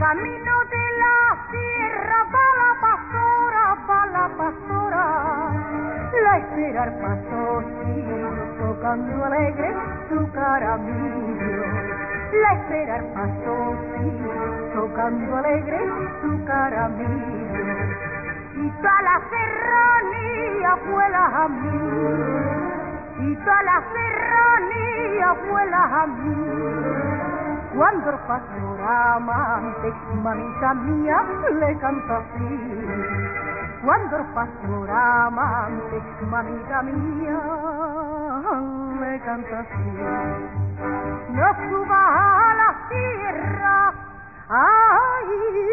camino de la sierra va la pastora, la esperar pasó tocando alegre su caramillo. La esperar pasó tocando alegre su caramillo. Y toda la serranía fue la mí, y toda la serranía fue la mí. Cuando el pastor amante, mamita mía, le canta así. Cuando el pastor amante, mamita mía, le canta así. No subas a la tierra, ay,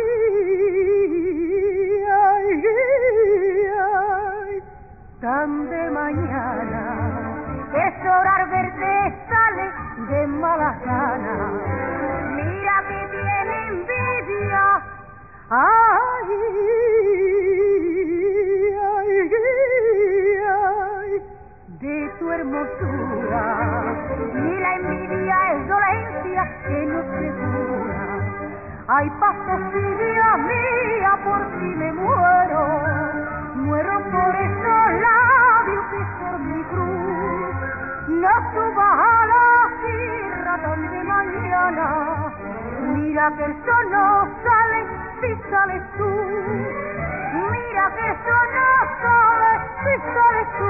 ay, ay, tan de mañana, que llorar verde sale de malas ganas. Mira que tiene envidia, ay, ay, ay, de tu hermosura. Ni la envidia es dolencia que no se cura. Ay, pastorcilla mía, por ti me muero, muero por esos labios que son mi cruz. No subas a la tierra tan de mañana, mira que el sol no sale si sales tú. Mira que el sol no sale si sales tú.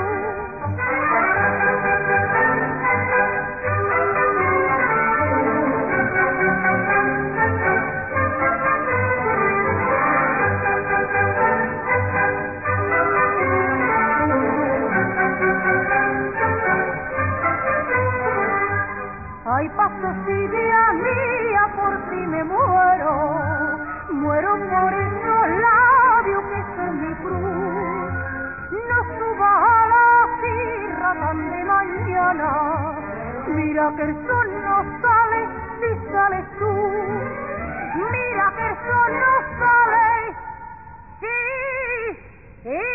Ay, pastorcilla mía, por ti me muero, muero por esos labios que son mi cruz. No subas a la tierra tan de mañana, mira que el sol no sale si sales tú. Mira que el sol no sale si